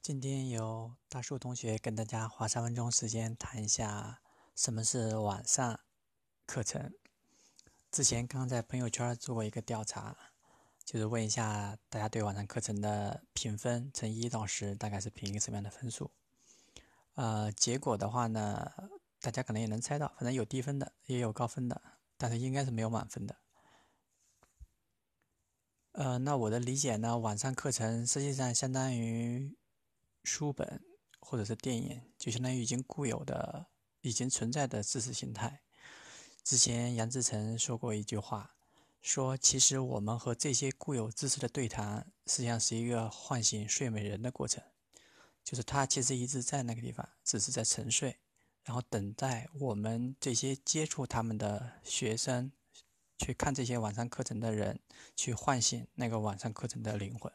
今天由大树同学跟大家花3分钟时间谈一下什么是晚上课程。之前刚在朋友圈做过一个调查，就是问一下大家对晚上课程的评分，从1到10大概是评一个什么样的分数。结果的话呢，大家可能也能猜到，反正有低分的，也有高分的，但是应该是没有满分的。那我的理解呢，晚上课程实际上相当于书本或者是电影，就相当于已经固有的、已经存在的知识形态。之前杨志成说过一句话，说其实我们和这些固有知识的对谈，实际上是一个唤醒睡美人的过程，就是他其实一直在那个地方，只是在沉睡，然后等待我们这些接触他们的学生，去看这些晚上课程的人，去唤醒那个晚上课程的灵魂。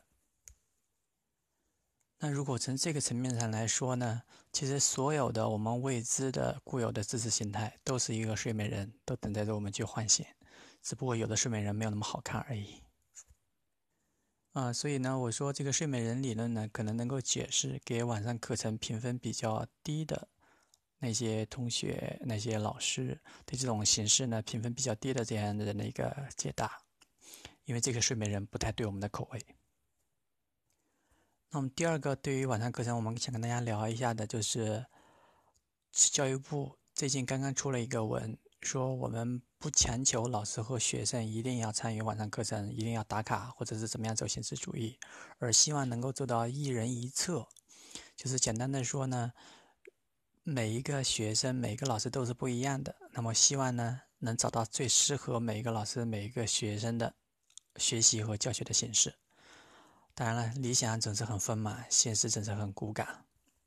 那如果从这个层面上来说呢，其实所有的我们未知的固有的知识形态都是一个睡美人，都等待着我们去唤醒，只不过有的睡美人没有那么好看而已。所以呢，我说这个睡美人理论呢，可能能够解释给晚上课程评分比较低的那些同学、那些老师对这种形式呢评分比较低的这样的人的一个解答，因为这个睡美人不太对我们的口味。那么第二个，对于晚上课程，我们想跟大家聊一下的，就是教育部最近刚刚出了一个文，说我们不强求老师和学生一定要参与晚上课程，一定要打卡，或者是怎么样走形式主义，而希望能够做到一人一策。就是简单的说呢，每一个学生、每个老师都是不一样的，那么希望呢，能找到最适合每一个老师、每一个学生的学习和教学的形式。当然了，理想总是很丰满，现实总是很骨感。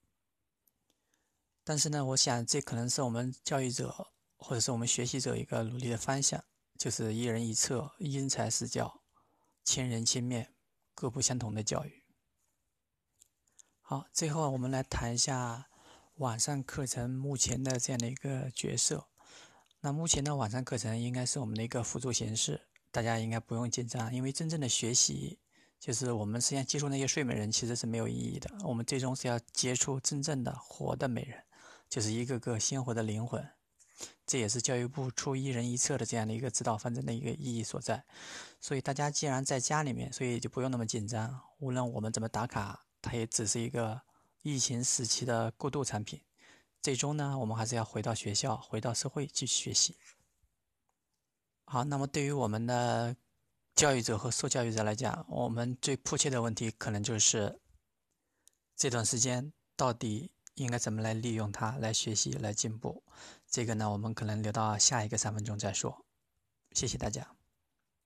但是呢，我想这可能是我们教育者或者是我们学习者一个努力的方向，就是一人一策、因材施教、千人千面、各不相同的教育。好，最后我们来谈一下网上课程目前的这样的一个角色。那目前的网上课程应该是我们的一个辅助形式，大家应该不用紧张，因为真正的学习就是我们实际上接触那些睡美人其实是没有意义的，我们最终是要接触真正的活的美人，就是一个个鲜活的灵魂。这也是教育部出一人一策的这样的一个指导方针的一个意义所在。所以大家既然在家里面，所以就不用那么紧张，无论我们怎么打卡，它也只是一个疫情时期的过渡产品，最终呢，我们还是要回到学校，回到社会去学习。好，那么对于我们的教育者和受教育者来讲，我们最迫切的问题可能就是这段时间到底应该怎么来利用它来学习来进步。这个呢，我们可能留到下一个3分钟再说。谢谢大家。